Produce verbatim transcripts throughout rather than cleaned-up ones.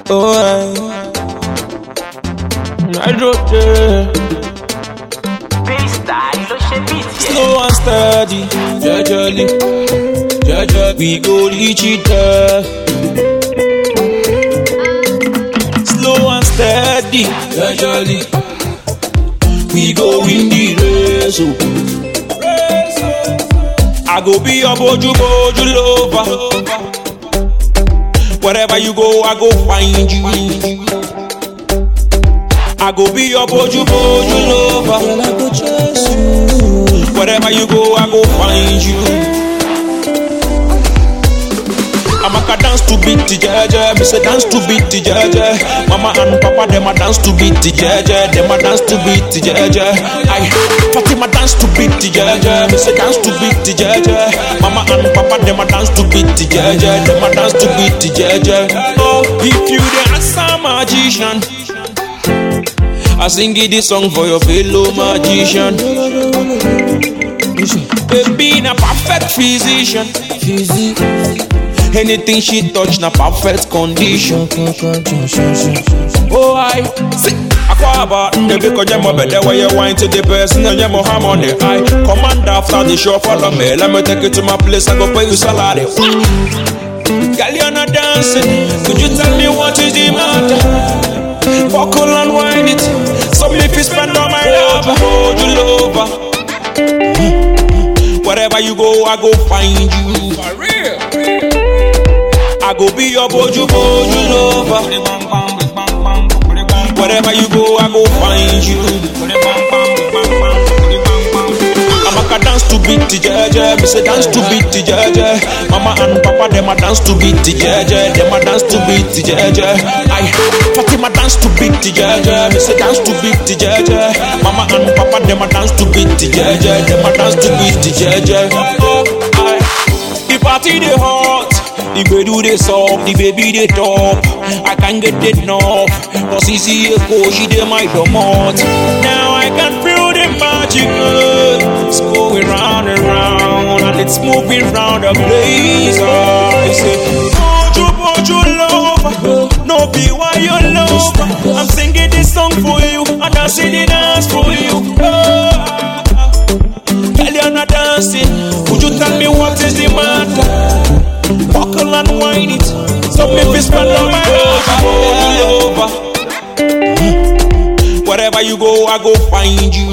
Oh, I, I dropped it. Slow and steady, gradually, gradually we go reach it there. Slow and steady, gradually we go win the race. I go be your boju boju lover. Wherever you go, I go find you. I go be your boju boju lover. Girl, I go chase you. Wherever you go, I go find you. I'm a dance to beat the jaja. Me say dance to beat the jaja. Mama and papa them a dance to beat the jaja. Them a dance to beat the jaja. I Fatima dance to beat the jaja. Me say dance to beat the jaja. Mama and papa them a dance to beat the jaja. Them a dance to beat the jaja. Oh, if you dance a magician, I sing it this song for your fellow magician. Baby, na perfect physician. Anything she touch, na perfect condition. Oh, I see. Aquaba, baby, cause you're my better when you wine to the person and you're more harmony. I command after the show, follow me. Let me take you to my place, I go pay you salary. Girl, you're not dancing. Could you tell me what is the matter? Buckle and wine it. So if you spend on my love, hold you lover. Wherever you go, I go find you. For real. I go be your boju boju lover. Wherever you go, I go find you. I'm a dance to beat the jaja. Me say dance to beat the jaja. Mama and papa them a dance to beat the jaja. Them a dance to beat the jaja. I Fatima dance to beat the jaja. Me say dance to beat the jaja. Mama and papa them a dance to beat the jaja. Them a dance to beat the jaja. Oh, I the party they hot. The baby they soft, the baby they top. I can't get it enough. Cause he see a coach, she dey my domot. Now I can feel the magic. It's going round and round, and it's moving round the place. I say, Boju Boju love, no be why you love. I'm singing this song for you, and I sing the dance for you. Oh, girl, you're not dancing. Could you tell me what is the matter? Buckle and wine it. So me fi spend on my lover. Wherever you go, I go find you.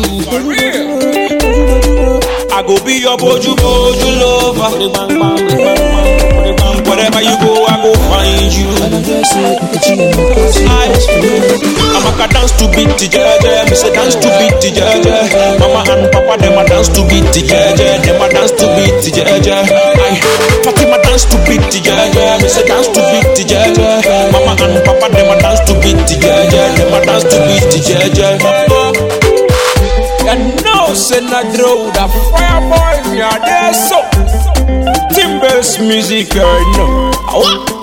I go be your boju boju lover. Wherever you go, I go find you. I, I'm a dance to beat the jaja. Me say dance to beat the jaja. Mama and papa them a dance to beat the jaja. Them a dance to beat the jaja. I Fatima dance to beat the jaja. Me say dance to beat the jaja. Mama and papa them a dance to beat the jaja. Them a dance to beat the jaja. And now say na draw the fire boy, we are there so Timbers music, I know.